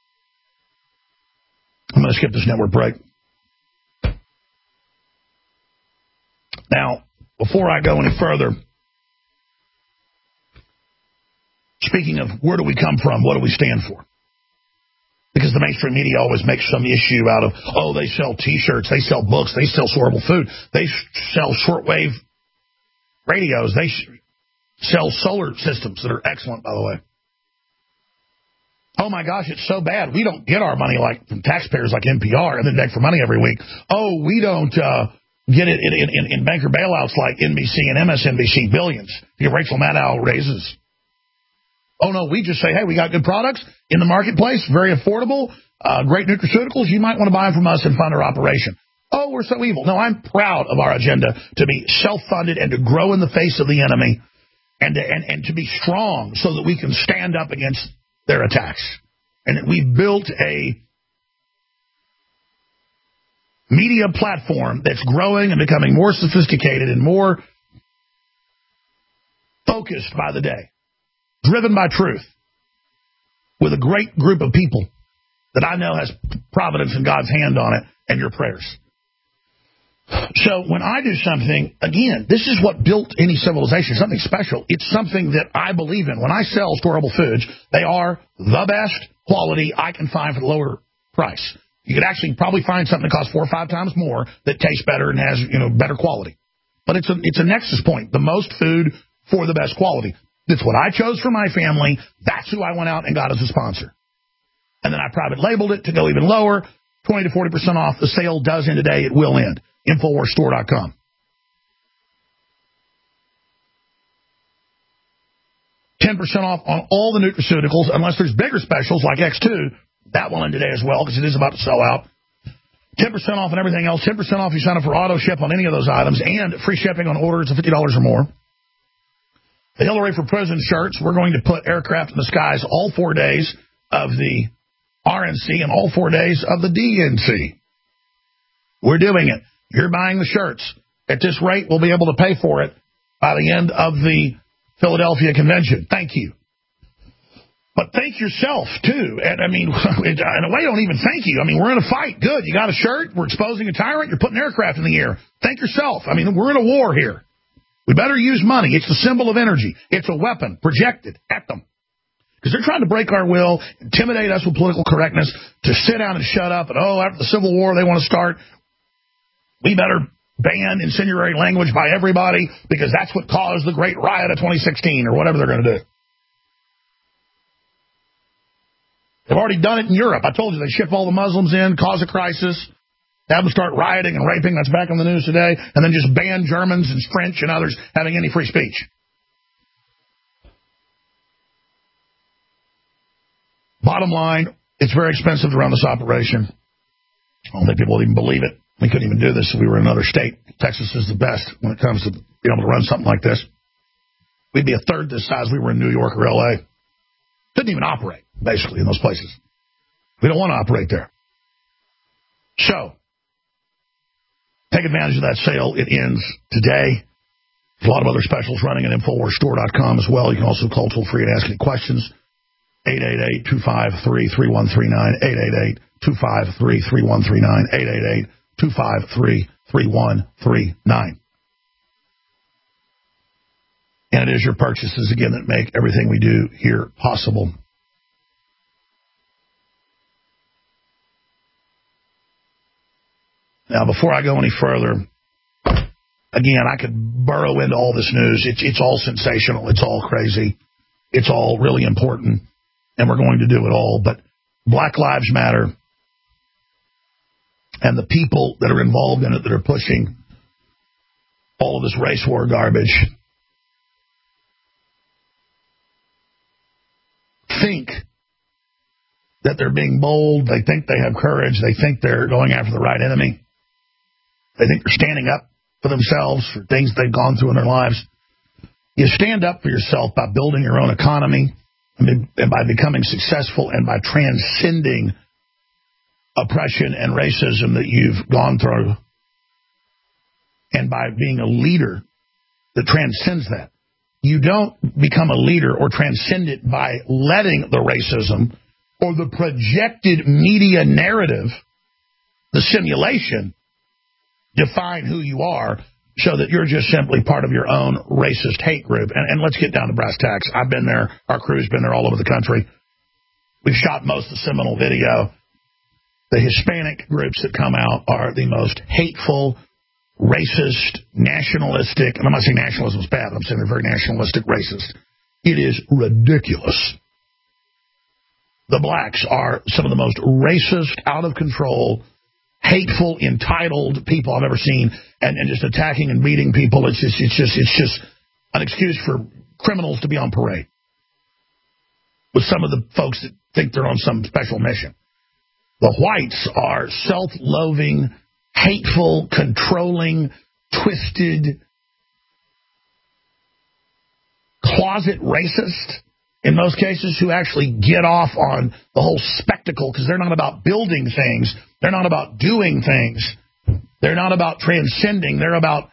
going to skip this network break. Now, before I go any further, speaking of where do we come from, what do we stand for? Because the mainstream media always makes some issue out of, oh, they sell T-shirts, they sell books, they sell horrible food, they sell shortwave radios, they sell solar systems that are excellent, by the way. Oh, my gosh, it's so bad. We don't get our money like from taxpayers like N P R and then beg for money every week. Oh, we don't uh, get it in, in, in banker bailouts like N B C and M S N B C, billions. Your Rachel Maddow raises. Oh, no, we just say, hey, we got good products in the marketplace, very affordable, uh, great nutraceuticals. You might want to buy them from us and fund our operation. Oh, we're so evil. No, I'm proud of our agenda to be self-funded and to grow in the face of the enemy and to, and, and to be strong so that we can stand up against their attacks. And that we've built a media platform that's growing and becoming more sophisticated and more focused by the day, driven by truth, with a great group of people that I know has providence and God's hand on it and your prayers. So when I do something, again, this is what built any civilization, something special. It's something that I believe in. When I sell storable foods, they are the best quality I can find for the lower price. You could actually probably find something that costs four or five times more that tastes better and has, you know, better quality. But it's a, it's a nexus point, the most food for the best quality. That's what I chose for my family. That's who I went out and got as a sponsor. And then I private labeled it to go even lower, twenty to forty percent off. The sale does end today. It will end. Infowars Store dot com. ten percent off on all the nutraceuticals, unless there's bigger specials like X two. That will end today as well, because it is about to sell out. ten percent off on everything else. ten percent off if you sign up for auto ship on any of those items, and free shipping on orders of fifty dollars or more. The Hillary for President shirts, we're going to put aircraft in the skies all four days of the R N C and all four days of the D N C. We're doing it. You're buying the shirts. At this rate, we'll be able to pay for it by the end of the Philadelphia convention. Thank you. But thank yourself, too. And I mean, in a way, don't even thank you. I mean, we're in a fight. Good. You got a shirt. We're exposing a tyrant. You're putting aircraft in the air. Thank yourself. I mean, we're in a war here. We better use money. It's the symbol of energy. It's a weapon projected at them. Because they're trying to break our will, intimidate us with political correctness, to sit down and shut up. And, oh, after the Civil War, they want to start. We better ban incendiary language by everybody because that's what caused the great riot of twenty sixteen or whatever they're going to do. They've already done it in Europe. I told you they ship all the Muslims in, cause a crisis, have them start rioting and raping. That's back on the news today. And then just ban Germans and French and others having any free speech. Bottom line, it's very expensive to run this operation. I don't think people would even believe it. We couldn't even do this if we were in another state. Texas is the best when it comes to being able to run something like this. We'd be a third this size if we were in New York or L A. Couldn't even operate, basically, in those places. We don't want to operate there. So, take advantage of that sale. It ends today. There's a lot of other specials running at Infowars Store dot com as well. You can also call toll free and ask any questions. eight eight eight, two five three, three one three nine, eight eight eight, two five three, three one three nine, eight eight eight, two five three, three one three nine. And it is your purchases, again, that make everything we do here possible. Now, before I go any further, again, I could burrow into all this news. It's, it's all sensational. It's all crazy. It's all really important. And we're going to do it all. But Black Lives Matter and the people that are involved in it that are pushing all of this race war garbage think that they're being bold. They think they have courage. They think they're going after the right enemy. They think they're standing up for themselves, for things they've gone through in their lives. You stand up for yourself by building your own economy and by becoming successful and by transcending oppression and racism that you've gone through, and by being a leader that transcends that. You don't become a leader or transcend it by letting the racism or the projected media narrative, the simulation, define who you are. so that you're just simply part of your own racist hate group. And, and let's get down to brass tacks. I've been there. Our crew's been there all over the country. We've shot most of the Seminole video. The Hispanic groups that come out are the most hateful, racist, nationalistic, and I'm not saying nationalism is bad, I'm saying they're very nationalistic, racist. It is ridiculous. The blacks are some of the most racist, out of control, hateful, entitled people I've ever seen, and, and just attacking and beating people. It's just, it's just, it's just an excuse for criminals to be on parade with some of the folks that think they're on some special mission. The whites are self-loathing, hateful, controlling, twisted, closet racist, in most cases, who actually get off on the whole spectacle because they're not about building things. They're not about doing things. They're not about transcending. They're about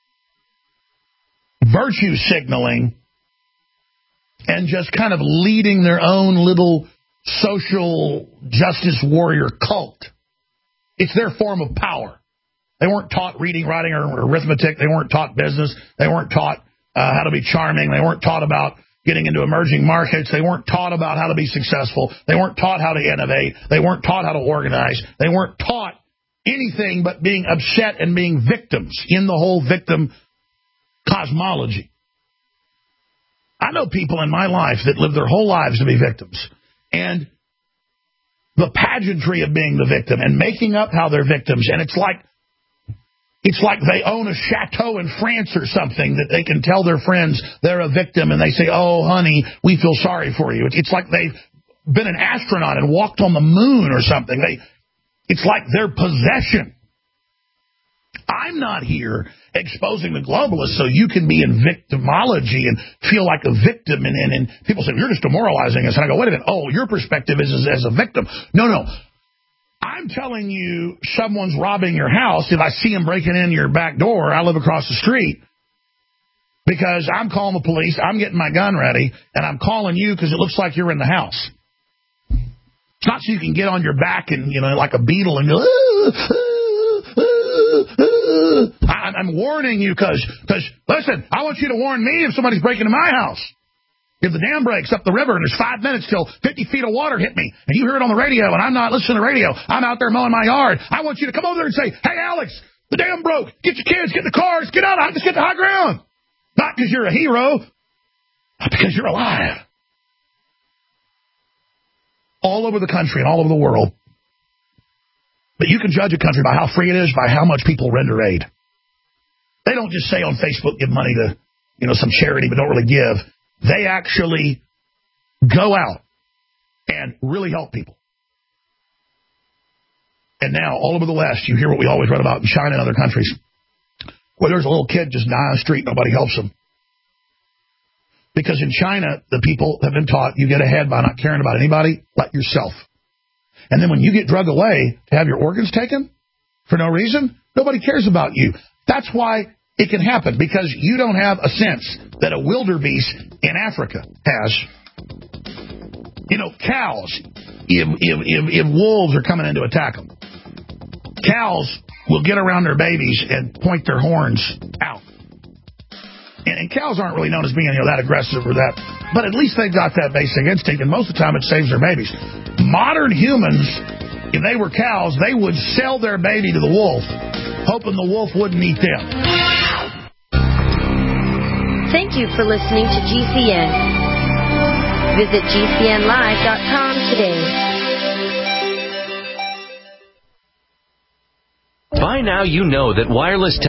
virtue signaling and just kind of leading their own little social justice warrior cult. It's their form of power. They weren't taught reading, writing, or arithmetic. They weren't taught business. They weren't taught uh, how to be charming. They weren't taught about getting into emerging markets. They weren't taught about how to be successful. They weren't taught how to innovate. They weren't taught how to organize. They weren't taught anything but being upset and being victims in the whole victim cosmology. I know people in my life that live their whole lives to be victims. And the pageantry of being the victim and making up how they're victims. And it's like It's like they own a chateau in France or something that they can tell their friends they're a victim and they say, oh, honey, we feel sorry for you. It's like they've been an astronaut and walked on the moon or something. They, It's like their possession. I'm not here exposing the globalists so you can be in victimology and feel like a victim. And, and, and people say, you're just demoralizing us. And I go, wait a minute. Oh, your perspective is as, as a victim. No, no. I'm telling you someone's robbing your house. If I see them breaking in your back door, I live across the street, because I'm calling the police, I'm getting my gun ready, and I'm calling you because it looks like you're in the house. It's not so you can get on your back and, you know, like a beetle and go, ah, ah, ah, ah. I'm warning you because, because, listen, I want you to warn me if somebody's breaking into my house. If the dam breaks up the river and there's five minutes till fifty feet of water hit me, and you hear it on the radio and I'm not listening to the radio, I'm out there mowing my yard, I want you to come over there and say, hey, Alex, the dam broke. Get your kids, get in the cars, get out. I just get to high ground. Not because you're a hero, but because you're alive. All over the country and all over the world. But you can judge a country by how free it is, by how much people render aid. They don't just say on Facebook, give money to, you know, some charity, but don't really give. They actually go out and really help people. And now, all over the West, you hear what we always read about in China and other countries, where there's a little kid just dying on the street, nobody helps him. Because in China, the people have been taught you get ahead by not caring about anybody but yourself. And then when you get drugged away to have your organs taken for no reason, nobody cares about you. That's why it can happen, because you don't have a sense that a wildebeest in Africa has. You know, cows, if, if, if, if wolves are coming in to attack them, cows will get around their babies and point their horns out. And, and cows aren't really known as being, you know, that aggressive or that, but at least they've got that basic instinct, and most of the time it saves their babies. Modern humans, if they were cows, they would sell their baby to the wolf, hoping the wolf wouldn't eat them. Thank you for listening to G C N. Visit G C N live dot com today. By now you know that wireless